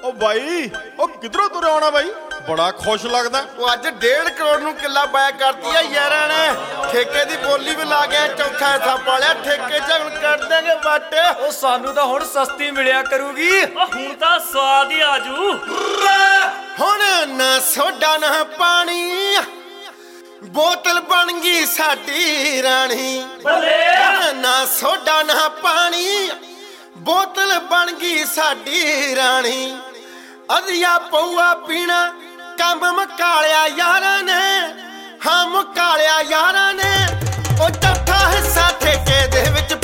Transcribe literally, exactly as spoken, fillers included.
ਉਹ ਬਾਈ ਉਹ ਕਿਧਰੋਂ ਤੁਰਿਆ ਆਉਣਾ ਬਾਈ? ਬੜਾ ਖੁਸ਼ ਲੱਗਦਾ। ਉਹ ਅੱਜ ਡੇਢ ਕਰੋੜ ਨੂੰ ਕਿੱਲਾ ਬਾਇਆ ਕਰਤੀ ਆ ਯਾਰਾਂ ਨੇ। ਠੇਕੇ ਦੀ ਬੋਲੀ ਵੀ ਲਾ ਗਿਆ, ਚੌਥਾ ਹਿੱਸਾ ਪਾਲਿਆ ਠੇਕੇ ਚ। ਹੁਣ ਕੱਢ ਦੇਂਗੇ ਵੱਟ। ਉਹ ਸਾਨੂੰ ਤਾਂ ਹੁਣ ਸਸਤੀ ਮਿਲਿਆ ਕਰੂਗੀ। ਹੁਣ ਤਾਂ ਸਵਾਦ ਹੀ ਆਜੂ। ਹੁਣ ਨਾ ਸੋਡਾ ਨਾ ਪਾਣੀ, ਬੋਤਲ ਬਣ ਗਈ ਸਾਡੀ ਰਾਣੀ। ਨਾ ਸੋਡਾ ਨਾ ਪਾਣੀ, ਬੋਤਲ ਬਣ ਗਈ ਸਾਡੀ ਰਾਣੀ। ਅਧਿਆ ਪਊਆ ਪੀਣਾ ਕੰਮ ਮੁਕਾਲਿਆ ਯਾਰਾਂ ਨੇ। ਹਾਂ ਮੁਕਾਲਿਆ ਯਾਰਾਂ ਨੇ। ਉਹ ਚੌਥਾ ਹਿੱਸਾ ਠੇਕੇ ਦੇ ਵਿੱਚ